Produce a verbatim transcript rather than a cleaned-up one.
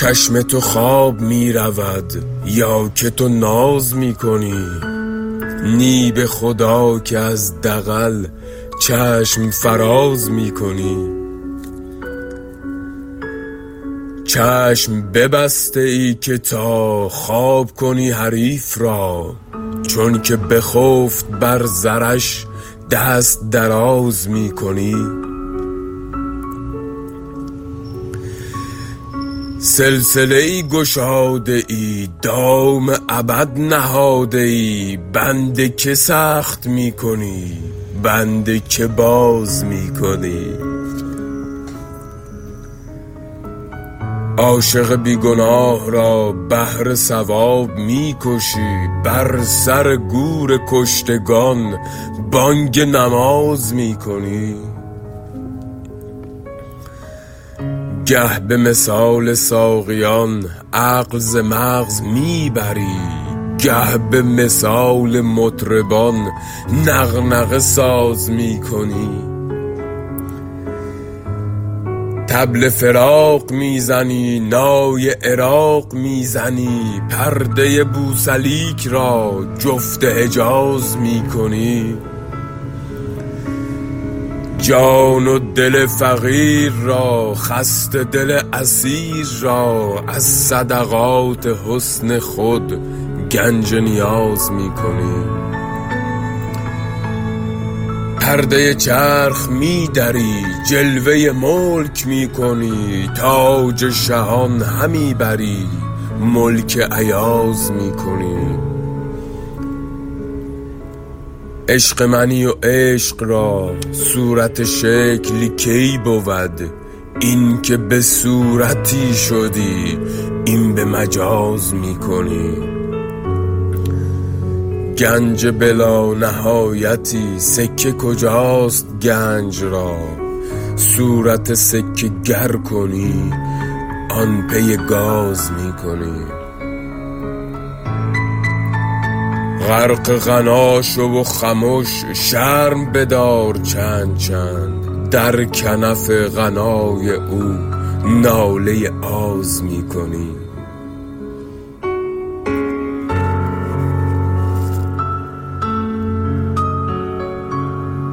چشم تو خواب می رود یا که تو ناز می کنی؟ نی به خدا که از دغل چشم فراز می کنی. چشم ببسته ای که تا خواب کنی حریف را، چون که بخفت بر زرش دست دراز می کنی. سلسله ای گشاده ای دام ابد نهاده ای، بند که سخت می کنی بند که باز می کنی. عاشق بیگناه را بهر ثواب می کشی، بر سر گور کشتگان بانگ نماز می کنی. گه به مثال ساقیان عقل ز مغز می بری، گه به مثال مطربان نغنغه ساز می کنی. طبل فراق می زنی نای عراق می زنی، پرده بوسلیک را جفت حجاز می کنی. جان و دل فقیر را خسته دل اسیر را، از صدقات حسن خود گنج نیاز می کنی. پرده چرخ می دری جلوه ملک می کنی، تاج شهان همی بری ملک ایاز می کنی. عشق منی و عشق را صورت شکلی کی بود؟ این که به صورتی شدی این به مجاز می کنی. گنج بلا نهایتی سکه کجاست گنج را؟ صورت سکه گر کنی آن پی گاز می کنی. غرق غنا شو و خموش شرم بدار چند چند، در کنف غنای او ناله آز می کنی.